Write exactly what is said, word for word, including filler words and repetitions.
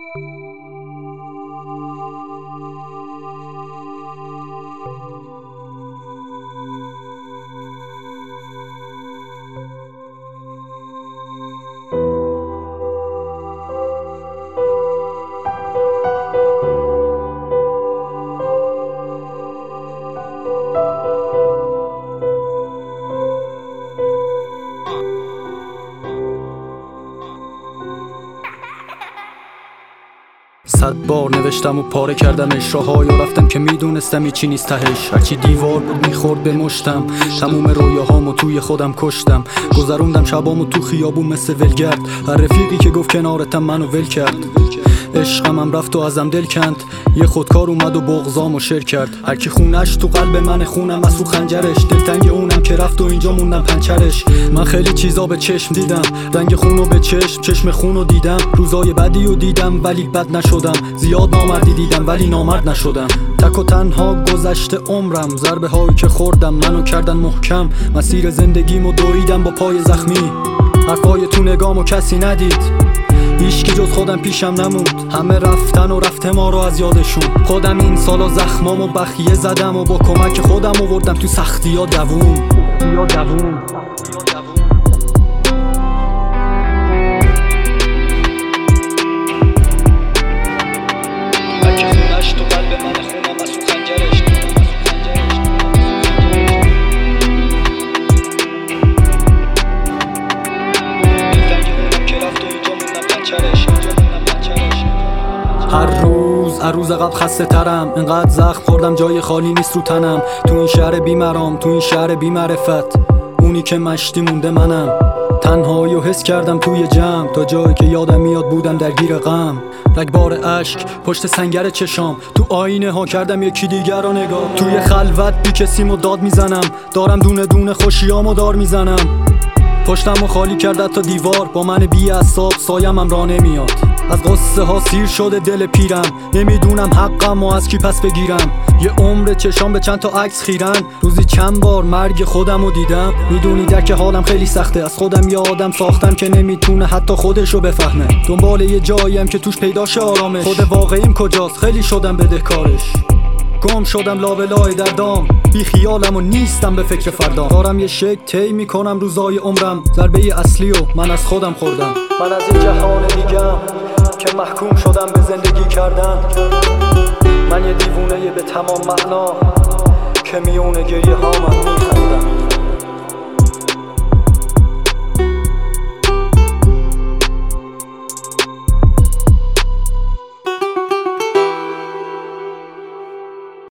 صد بار نوشتم و پاره کردم اشراهای و رفتم که میدونستم هیچی نیست تهش. هرچی دیوار بود میخورد به مشتم، تموم رویاهامو توی خودم کشتم. گذروندم شبامو تو خیابون مثل ولگرد، هر رفیقی که گفت کنارتم منو ول کرد. عشقم هم رفت و ازم دل کند، یه خودکار اومد و بغضامو شر کرد. هر کی خونش تو قلب من خونم از تو خنجرش، دلتنگ اونم که رفت و اینجا موندم پنچرش. من خیلی چیزا به چشم دیدم، رنگ خونو به چشم، چشم خونو دیدم. روزای بدی و دیدم ولی بد نشدم، زیاد نامردی دیدم ولی نامرد نشدم. تک و تنها گذشته عمرم، ضربه هایی که خوردم منو کردن محکم. مسیر زندگیمو دویدم با پای زخمی، حرفای تو نگامو کسی ندید، هیچکی جز خودم پیشم نموند. همه رفتن و رفته ما رو از یادشون. خودم این سالا زخمامو بخیه زدم و با کمک خودم آوردم تو سختی ها دووم یا دووم هر کی خونش تو قلب من خونم از تو خنجرش. هر روز هر روز قبل خسته ترم، انقدر زخم خوردم جای خالی نیست رو تنم. تو این شهر بیمرام، تو این شهر بیمعرفت، اونی که مشتی مونده منم. تنهایی و حس کردم توی جمع، تا جایی که یادم میاد بودم درگیر غم. رگبار اشک پشت سنگر چشام، تو آینه ها کردم یکی دیگر رو نگاه. توی خلوت بی کسیمو داد میزنم، دارم دونه دونه خوشیامو دار میزنم. پشتمو خالی کرده تا دیوار، با من بی اعصاب سایم هم راه نمیاد. از قصه ها سیر شده دل پیرم، نمیدونم حقم و از کی پس بگیرم. یه عمر چشام به چند تا عکس خیرن، روزی چند بار مرگ خودمو دیدم. میدونی درک حالم خیلی سخته، از خودم یه آدم ساختم که نمیتونه حتی خودشو بفهمه. دنبال یه جاییم که توش پیداشه آرامش، خود واقعیم کجاست خیلی شدم بدهکارش. گم شدم لابلای در دام، بی خیالم و نیستم به فکر فردا. دارم یه شک طی میکنم روزای عمرم، ضربه اصلی و من از خودم خوردم. من از این جهان دیگم که محکوم شدم به زندگی کردن. من یه دیوونه به تمام معنا که میونه گریه ها من میخوام.